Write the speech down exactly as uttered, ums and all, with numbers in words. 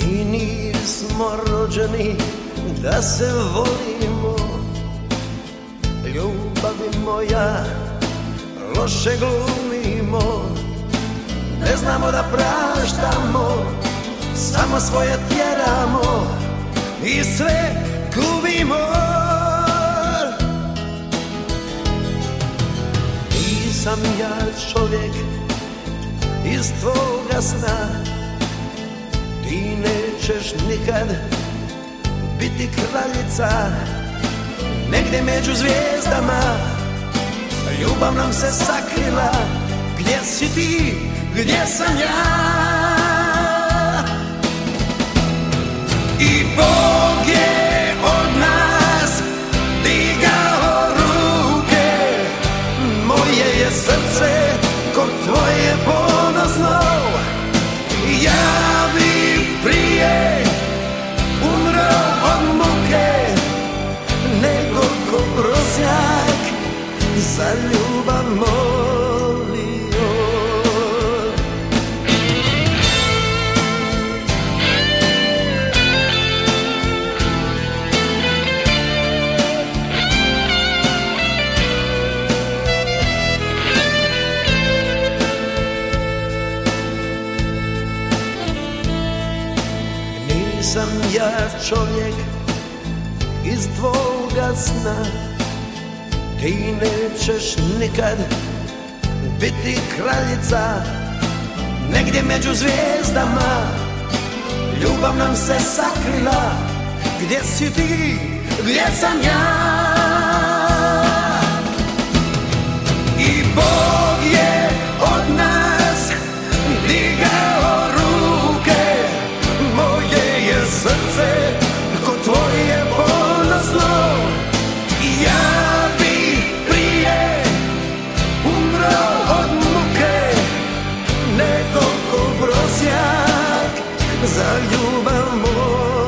Mi nismo rođeni da se volimo, ljubavi moja, loše glumimo. Ne znamo da praštamo, samo svoje tjeramo i sve gubimo. Nisam ja čovjek iz tvoga sna, ti nećeš nikad biti kraljica. Negdje među zvijezdama ljubav nam se sakrila. Gdje si ti, gdje sam ja? I Bog je od nas digao ruke, moje je srce ko tvoje ponosno. Ja bi prije umro od muke nego ko prosjak za ljubav molio. Nisam ja čovjek iz tvoga sna, ti nećeš nikad biti kraljica. Negdje među zvijezdama ljubav nam se sakrila. Gdje si ti, gdje sam ja? I Bog je od nas digao ruke, moje je srce ko tvoje ponosno. Ja bi prije umro od muke nego ko prosjak za ljubav moju.